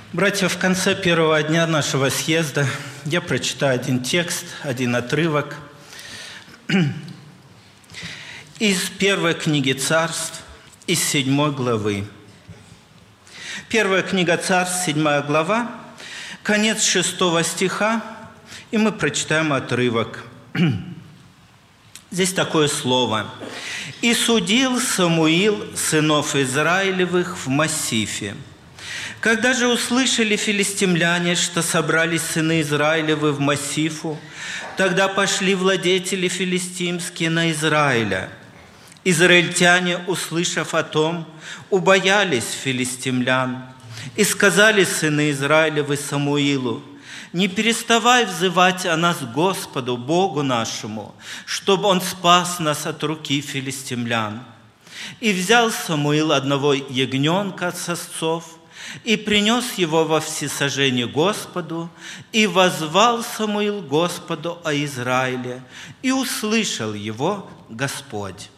Братья, в конце первого дня нашего съезда я прочитаю один текст, один отрывок из первой книги Царств, из 7 главы. Первая книга Царств, 7 глава, конец 6 стиха, и мы прочитаем отрывок. Здесь такое слово. «И судил Самуил сынов Израилевых в Массифе. Когда же услышали филистимляне, что собрались сыны Израилевы в Массифу, тогда пошли владетели филистимские на Израиля. Израильтяне, услышав о том, убоялись филистимлян, и сказали сыны Израилевы Самуилу: не переставай взывать о нас Господу, Богу нашему, чтобы Он спас нас от руки филистимлян. И взял Самуил одного ягненка от сосцов, и принес его во всесожжение Господу, и воззвал Самуил Господу о Израиле, и услышал его Господь».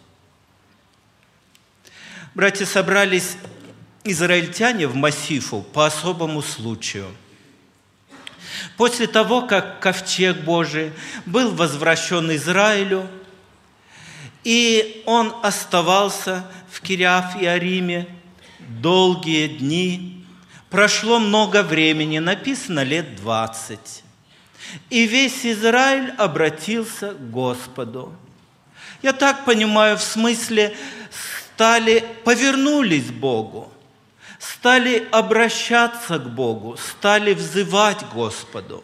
Братья, собрались израильтяне в Массифу по особому случаю. После того, как ковчег Божий был возвращен Израилю, и он оставался в Кирьяф-Иариме долгие дни, прошло много времени, написано лет 20. И весь Израиль обратился к Господу. Я так понимаю, в смысле, повернулись к Богу, стали обращаться к Богу, стали взывать к Господу.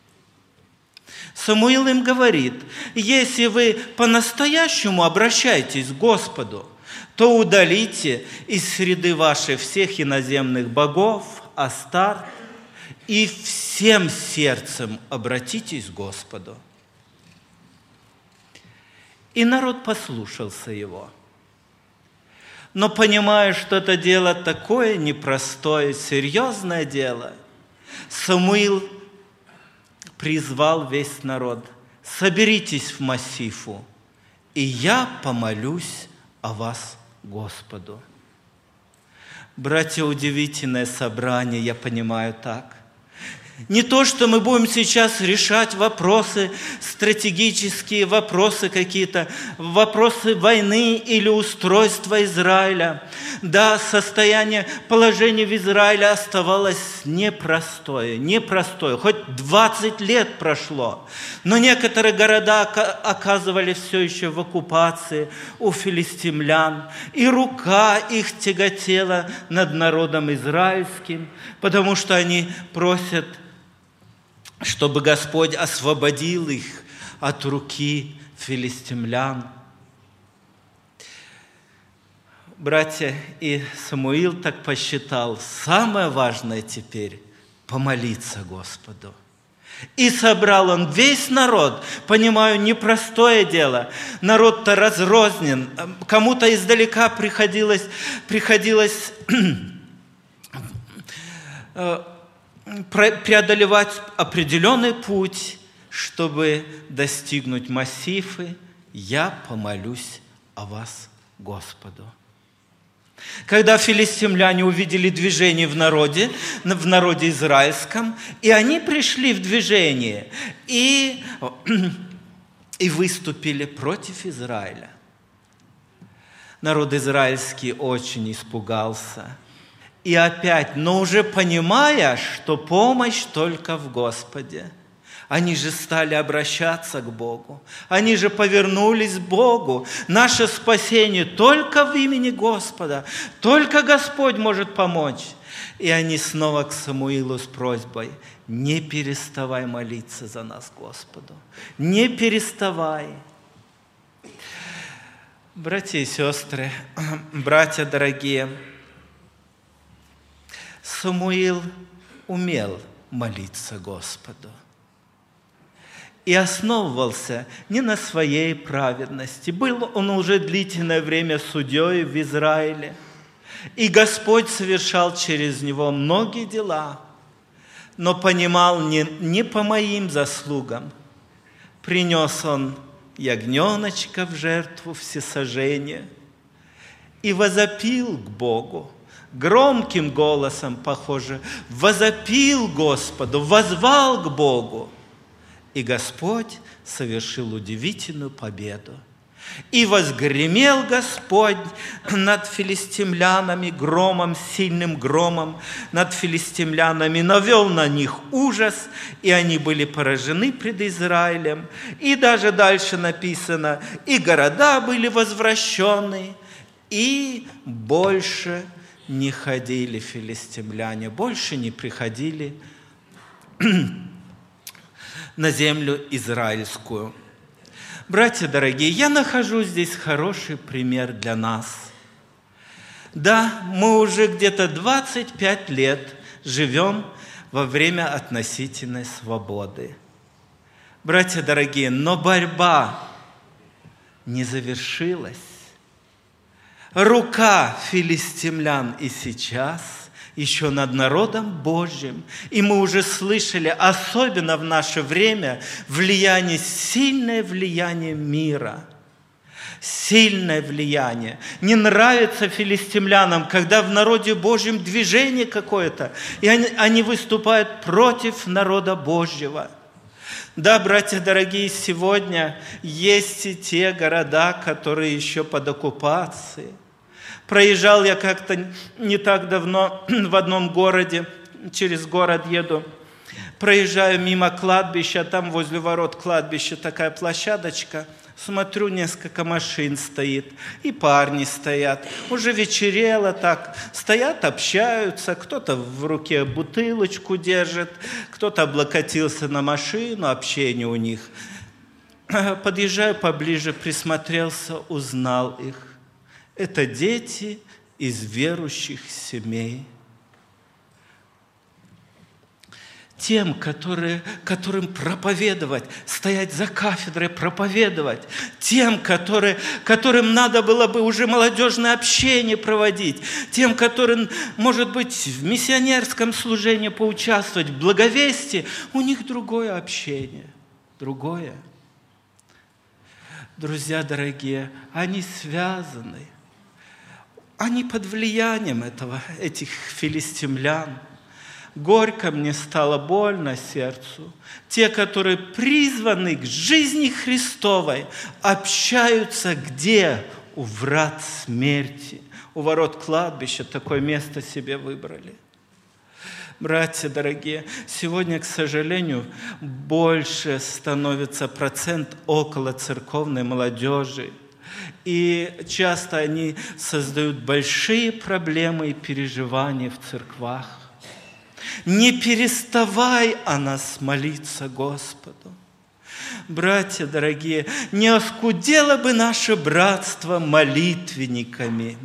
Самуил им говорит: если вы по-настоящему обращаетесь к Господу, то удалите из среды вашей всех иноземных богов, Астарт, и всем сердцем обратитесь к Господу. И народ послушался его. Но понимая, что это дело такое непростое, серьезное дело, Самуил призвал весь народ: соберитесь в Массифу, и я помолюсь о вас Господу. Братья, удивительное собрание, я понимаю так. Не то, что мы будем сейчас решать вопросы, стратегические вопросы какие-то, вопросы войны или устройства Израиля. Да, положение в Израиле оставалось непростое. Хоть 20 лет прошло, но некоторые города оказывались все еще в оккупации у филистимлян, и рука их тяготела над народом израильским, потому что они просят, чтобы Господь освободил их от руки филистимлян. Братья, и Самуил так посчитал, самое важное теперь – помолиться Господу. И собрал он весь народ, понимаю, непростое дело. Народ-то разрознен, кому-то издалека приходилось преодолевать определенный путь, чтобы достигнуть Массифы. Я помолюсь о вас Господу. Когда филистимляне увидели движение в народе израильском, и они пришли в движение и выступили против Израиля. Народ израильский очень испугался. И опять, но уже понимая, что помощь только в Господе, они же стали обращаться к Богу. Они же повернулись к Богу. Наше спасение только в имени Господа. Только Господь может помочь. И они снова к Самуилу с просьбой: не переставай молиться за нас Господу. Не переставай. Братья и сестры, братья дорогие, Самуил умел молиться Господу и основывался не на своей праведности. Был он уже длительное время судьей в Израиле, и Господь совершал через него многие дела, но понимал, не по моим заслугам. Принес он ягненочка в жертву всесожжения и возопил к Богу: громким голосом, похоже, возопил Господу, воззвал к Богу. И Господь совершил удивительную победу. «И возгремел Господь над филистимлянами громом, сильным громом над филистимлянами, навел на них ужас, и они были поражены пред Израилем». И даже дальше написано: «И города были возвращены, и больше не ходили филистимляне, больше не приходили на землю израильскую». Братья дорогие, я нахожу здесь хороший пример для нас. Да, мы уже где-то 25 лет живем во время относительной свободы. Братья дорогие, но борьба не завершилась. Рука филистимлян и сейчас еще над народом Божьим. И мы уже слышали, особенно в наше время, сильное влияние мира. Сильное влияние. Не нравится филистимлянам, когда в народе Божьем движение какое-то, и они выступают против народа Божьего. Да, братья дорогие, сегодня есть и те города, которые еще под оккупацией. Проезжал я как-то не так давно в одном городе, через город еду, проезжаю мимо кладбища, там возле ворот кладбища такая площадочка, смотрю, несколько машин стоит, и парни стоят. Уже вечерело так, стоят, общаются, кто-то в руке бутылочку держит, кто-то облокотился на машину, общение у них. Подъезжаю поближе, присмотрелся, узнал их. Это дети из верующих семей. Тем, которым проповедовать, стоять за кафедрой, проповедовать. Тем, которым надо было бы уже молодежное общение проводить. Тем, которым, может быть, в миссионерском служении поучаствовать, в благовестии. У них другое общение. Другое. Друзья дорогие, они связаны. Они под влиянием этих филистимлян. Горько мне стало, больно сердцу. Те, которые призваны к жизни Христовой, общаются где? У врат смерти. У ворот кладбища такое место себе выбрали. Братья дорогие, сегодня, к сожалению, больше становится процент околоцерковной молодежи. И часто они создают большие проблемы и переживания в церквах. Не переставай о нас молиться Господу. Братья дорогие, не оскудело бы наше братство молитвенниками.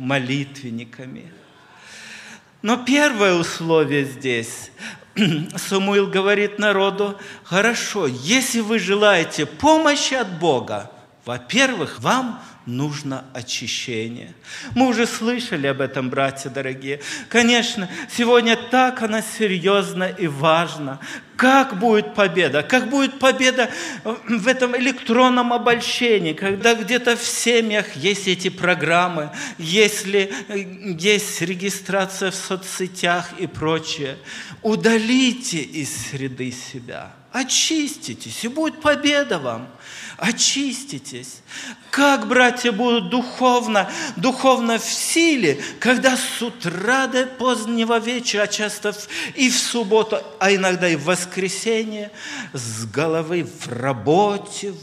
Но первое условие здесь. Самуил говорит народу: хорошо, если вы желаете помощи от Бога, во-первых, вам нужно очищение. Мы уже слышали об этом, братья дорогие. Конечно, сегодня так она серьезна и важна. Как будет победа? Как будет победа в этом электронном обольщении, когда где-то в семьях есть эти программы, если есть регистрация в соцсетях и прочее. Удалите из среды себя. Очиститесь, и будет победа вам. Очиститесь. Как братья будут духовно в силе, когда с утра до позднего вечера, часто и в субботу, а иногда и в воскресенье, с головы в работе,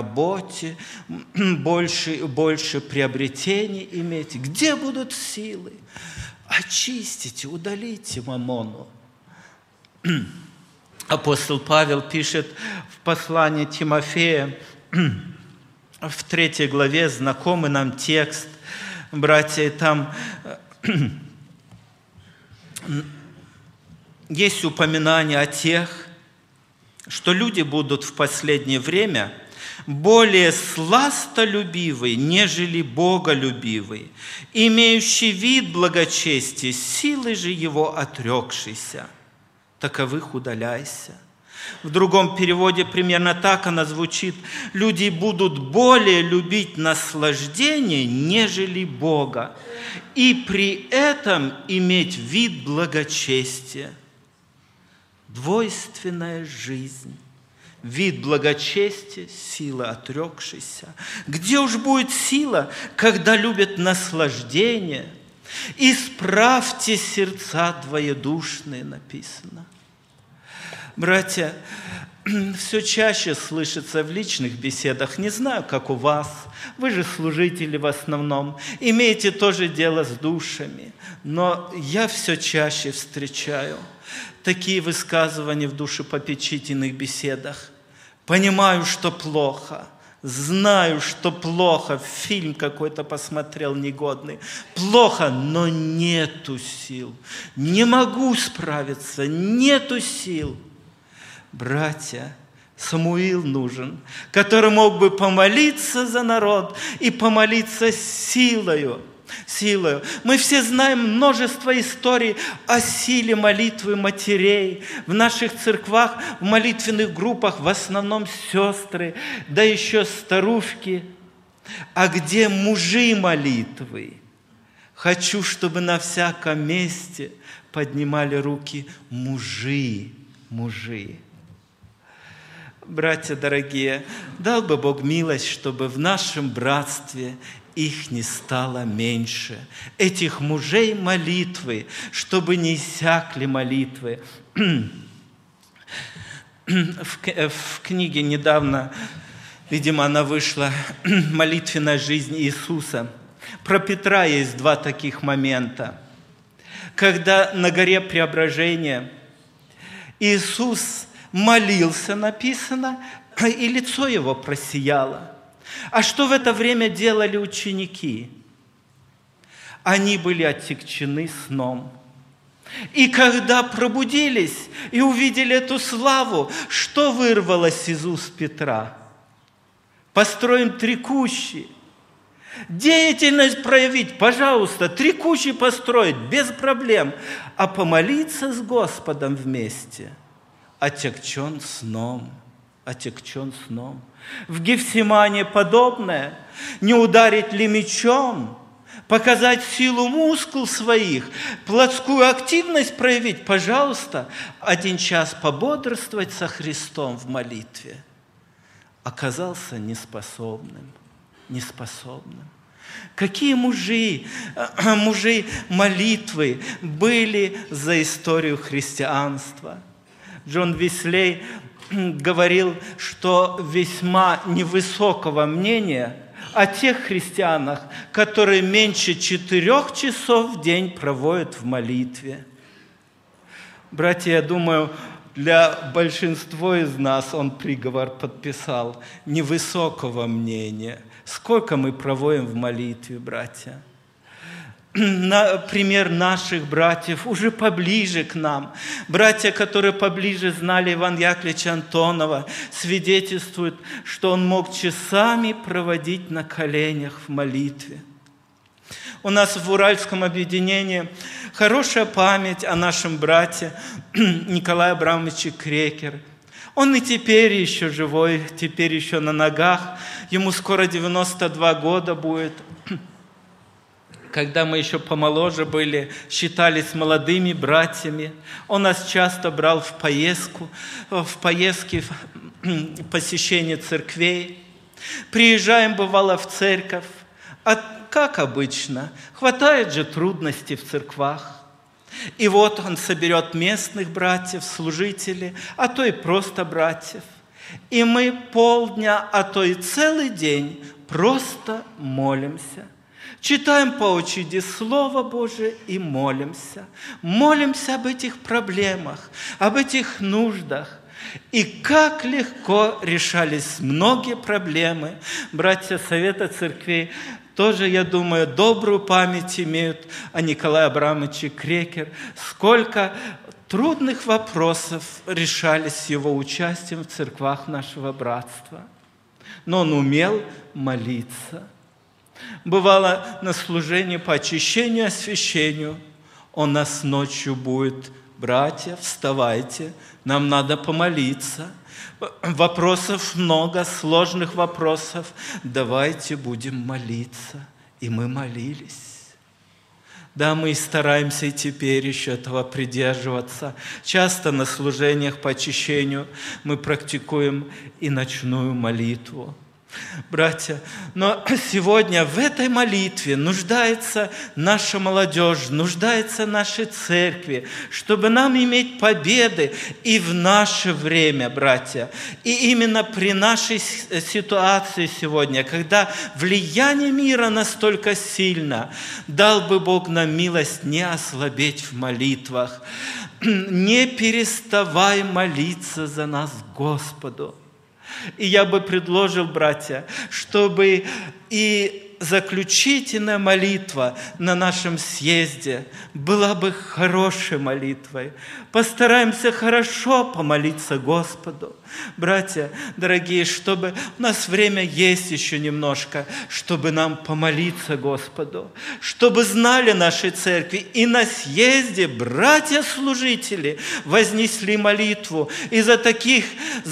больше приобретений иметь. Где будут силы? Очистите, удалите мамону. Апостол Павел пишет в послании Тимофея, в 3 главе, знакомый нам текст, братья, там есть упоминание о тех, что люди будут в последнее время более сластолюбивые, нежели боголюбивые, имеющий вид благочестия, силой же его отрекшийся. Таковых удаляйся. В другом переводе примерно так она звучит: люди будут более любить наслаждение, нежели Бога, и при этом иметь вид благочестия. Двойственная жизнь. Вид благочестия, сила отрекшейся. Где уж будет сила, когда любят наслаждение? Исправьте сердца двоедушные, написано. Братья, все чаще слышится в личных беседах, не знаю, как у вас, вы же служители в основном, имеете тоже дело с душами, но я все чаще встречаю такие высказывания в душепопечительных беседах. Понимаю, что плохо, знаю, что плохо, фильм какой-то посмотрел негодный. Плохо, но нету сил, не могу справиться, нету сил. Братья, Самуил нужен, который мог бы помолиться за народ и помолиться силою. Мы все знаем множество историй о силе молитвы матерей. В наших церквах, в молитвенных группах в основном сестры, да еще старушки. А где мужи молитвы? Хочу, чтобы на всяком месте поднимали руки мужи. Братья дорогие, дал бы Бог милость, чтобы в нашем братстве их не стало меньше. Этих мужей молитвы, чтобы не иссякли молитвы. В книге недавно, видимо, она вышла, «Молитвенная жизнь Иисуса». Про Петра есть два таких момента. Когда на горе Преображения Иисус молился, написано, и лицо его просияло. А что в это время делали ученики? Они были отягчены сном. И когда пробудились и увидели эту славу, что вырвалось из уст Петра? Построим 3 кущи. Деятельность проявить, пожалуйста, 3 кущи построить, без проблем. А помолиться с Господом вместе. Отягчен сном. В Гефсимане подобное. Не ударить ли мечом? Показать силу мускул своих? Плотскую активность проявить? Пожалуйста, 1 час пободрствовать со Христом в молитве. Оказался неспособным. Какие мужи молитвы были за историю христианства? Джон Веслей говорил, что весьма невысокого мнения о тех христианах, которые меньше 4 часов в день проводят в молитве. Братья, я думаю, для большинства из нас он приговор подписал невысокого мнения. Сколько мы проводим в молитве, братья? Например, наших братьев уже поближе к нам. Братья, которые поближе знали Ивана Яковлевича Антонова, свидетельствуют, что он мог часами проводить на коленях в молитве. У нас в Уральском объединении хорошая память о нашем брате Николае Абрамовиче Крекер. Он и теперь еще живой, теперь еще на ногах. Ему скоро 92 года будет. Когда мы еще помоложе были, считались молодыми братьями. Он нас часто брал в поездки, посещение церквей. Приезжаем, бывало, в церковь. А как обычно, хватает же трудностей в церквах. И вот он соберет местных братьев, служителей, а то и просто братьев. И мы полдня, а то и целый день просто молимся. Читаем по очереди Слово Божие и молимся. Молимся об этих проблемах, об этих нуждах. И как легко решались многие проблемы. Братья Совета Церквей тоже, я думаю, добрую память имеют о Николае Абрамовиче Крекер. Сколько трудных вопросов решались с его участием в церквах нашего братства. Но он умел молиться. Бывало, на служении по очищению и освящению он нас ночью будет братья, вставайте, нам надо помолиться. Вопросов много, сложных вопросов. Давайте будем молиться. И мы молились. Да, мы и стараемся и теперь еще этого придерживаться. Часто на служениях по очищению мы практикуем и ночную молитву. Братья, но сегодня в этой молитве нуждается наша молодежь, нуждается наши церкви, чтобы нам иметь победы и в наше время, братья. И именно при нашей ситуации сегодня, когда влияние мира настолько сильно, дал бы Бог нам милость не ослабеть в молитвах, не переставай молиться за нас Господу. И я бы предложил, братья, чтобы и заключительная молитва на нашем съезде была бы хорошей молитвой. Постараемся хорошо помолиться Господу. Братья, дорогие, чтобы у нас время есть еще немножко, чтобы нам помолиться Господу, чтобы знали наши церкви и на съезде братья-служители вознесли молитву и за таких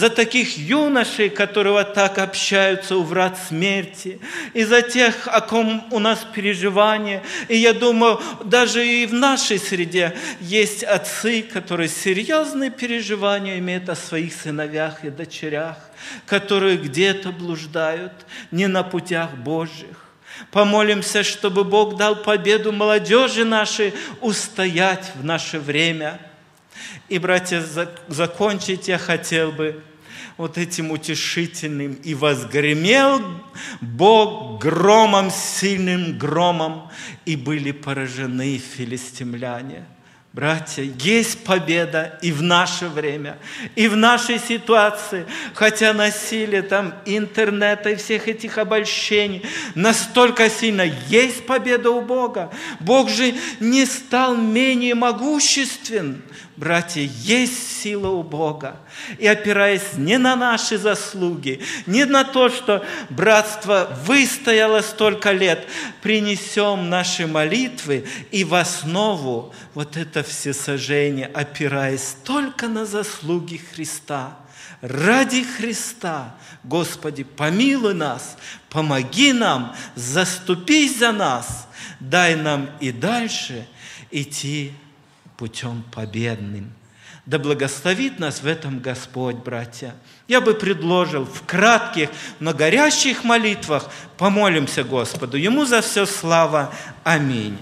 юношей, которые так общаются у врат смерти, и за тех, о ком у нас переживания. И я думаю, даже и в нашей среде есть отцы, которые серьезные переживания имеют о своих сыновьях и дочерях, которые где-то блуждают, не на путях Божьих. Помолимся, чтобы Бог дал победу молодежи нашей устоять в наше время. И, братья, закончить я хотел бы вот этим утешительным. «И возгремел Бог громом, сильным громом, и были поражены филистимляне». Братья, есть победа и в наше время, и в нашей ситуации, хотя насилие там интернета и всех этих обольщений настолько сильно, есть победа у Бога. Бог же не стал менее могуществен. Братья, есть сила у Бога. И опираясь не на наши заслуги, не на то, что братство выстояло столько лет, принесем наши молитвы и в основу вот это всесожжение, опираясь только на заслуги Христа. Ради Христа, Господи, помилуй нас, помоги нам, заступись за нас, дай нам и дальше идти путем победным. Да благословит нас в этом Господь, братья. Я бы предложил в кратких, но горящих молитвах помолимся Господу. Ему за все слава. Аминь.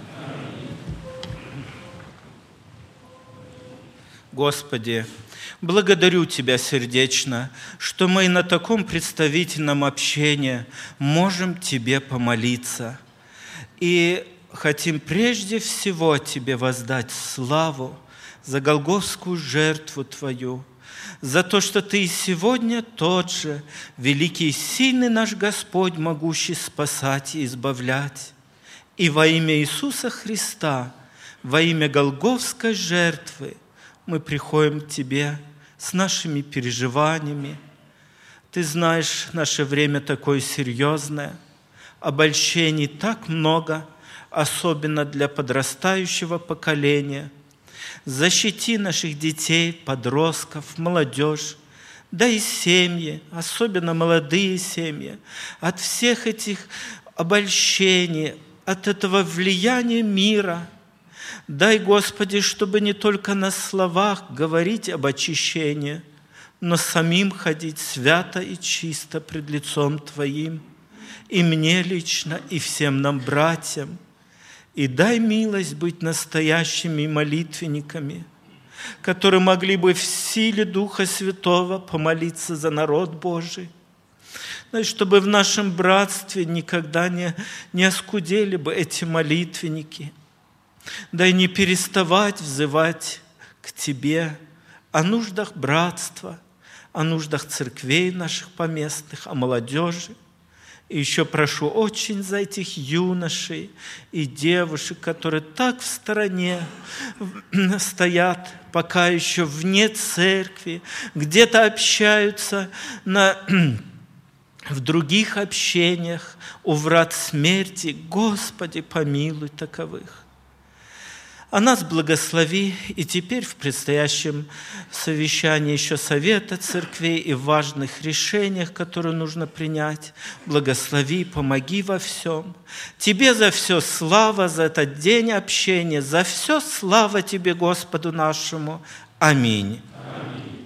Господи, благодарю Тебя сердечно, что мы на таком представительном общении можем Тебе помолиться. И хотим прежде всего Тебе воздать славу за голгофскую жертву Твою, за то, что Ты и сегодня тот же, великий и сильный наш Господь, могущий спасать и избавлять. И во имя Иисуса Христа, во имя голгофской жертвы мы приходим к Тебе с нашими переживаниями. Ты знаешь, наше время такое серьезное, обольщений так много, особенно для подрастающего поколения. Защити наших детей, подростков, молодежь, да и семьи, особенно молодые семьи, от всех этих обольщений, от этого влияния мира. Дай, Господи, чтобы не только на словах говорить об очищении, но самим ходить свято и чисто пред лицом Твоим, и мне лично, и всем нам, братьям. И дай милость быть настоящими молитвенниками, которые могли бы в силе Духа Святого помолиться за народ Божий. Чтобы в нашем братстве никогда не оскудели бы эти молитвенники. Дай не переставать взывать к Тебе о нуждах братства, о нуждах церквей наших поместных, о молодежи. И еще прошу очень за этих юношей и девушек, которые так в стороне стоят, пока еще вне церкви, где-то общаются в других общениях, у врат смерти. Господи, помилуй таковых. А нас благослови и теперь в предстоящем совещании еще Совета Церквей и в важных решениях, которые нужно принять. Благослови, помоги во всем. Тебе за все слава, за этот день общения, за все слава Тебе, Господу нашему. Аминь. Аминь.